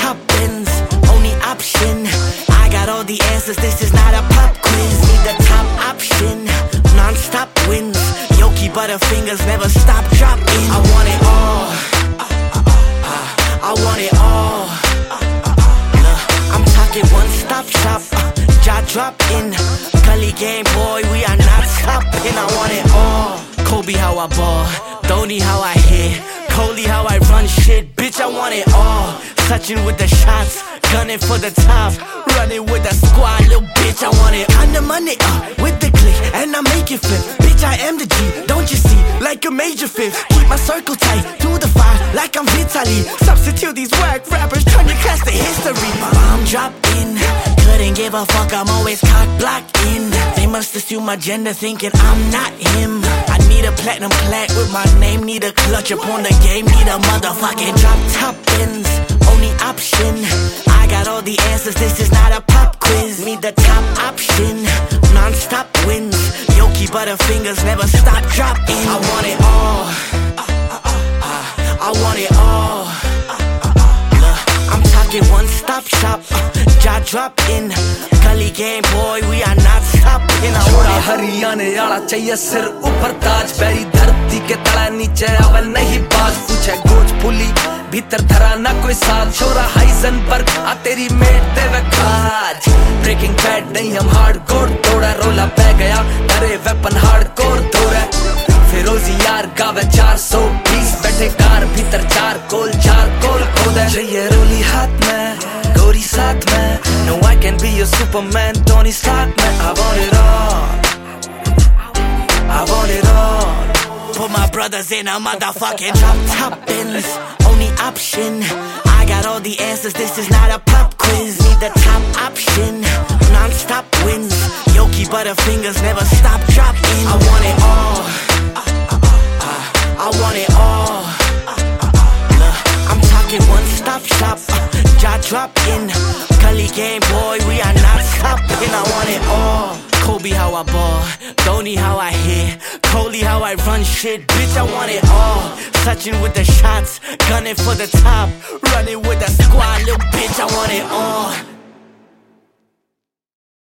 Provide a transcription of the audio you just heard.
top ends, only option. I got all the answers, this is not a pop quiz. Need the top option, non-stop wins. Yoki Butterfingers never stop dropping. I want it all, I want it all. I'm talking one-stop shop, jaw drop in. Gully game boy, we are not stopping. I want it all. Kobe how I ball, Dhoni how I hit, Kohli how I run shit. Bitch, I want it all. Touching with the shots, gunning for the top, running with the squad, little bitch, I want it. On the money, with the click, and I make it flip. Bitch, I am the G, don't you see? Like a major fifth, keep my circle tight, do the fire, like I'm Vitaly. Substitute these whack rappers, turn your class to history. Bomb drop in, couldn't give a fuck, I'm always cock blocked in. They must assume my gender, thinking I'm not him. I need a platinum plaque with my name, need a clutch upon the game, need a motherfucking drop top ends. Only option, I got all the answers, this is not a pop quiz. Need the top option, non-stop wins. Yoki Butterfingers never stop dropping. I want it all, I want it all. I'm talking one-stop shop, jaw drop in. Gully game boy, we are not stopping. I want it. हरियाणे वाला चाहिए सिर ऊपर ताज, पैरी धरती के तला नीचे अब नहीं बाज. पूछे गोच पुली भीतर धरा ना कोई साथ. छोरा हाइजनबर्ग आ तेरी मेट देवे खाज. ब्रेकिंग बैड नहीं हम हार्डकोर तोड़ा. रोला पै गया करे वेपन हार्डकोर तोड़ा. फिरोजी यार गावे 420 बैठे कार भीतर चार कोल खोदे. चाहिए रोली हाथ में गोरी साथ में. No I can be your Superman, Tony Stark man. I want it all, I want it all. Put my brothers in a motherfucking drop top ends, only option. I got all the answers, this is not a pop quiz. Need the top option, non-stop wins. Yoki Butterfingers never stop dropping. I want it all, I want it all. I'm talking one-stop shop, jaw drop in. Gully game boy, we are not stopping. I want it all. Kobe how I ball, Dhoni how I hit, Kohli how I run shit. Bitch, I want it all. Touching with the shots, gunning for the top, running with the squad, little bitch, I want it all.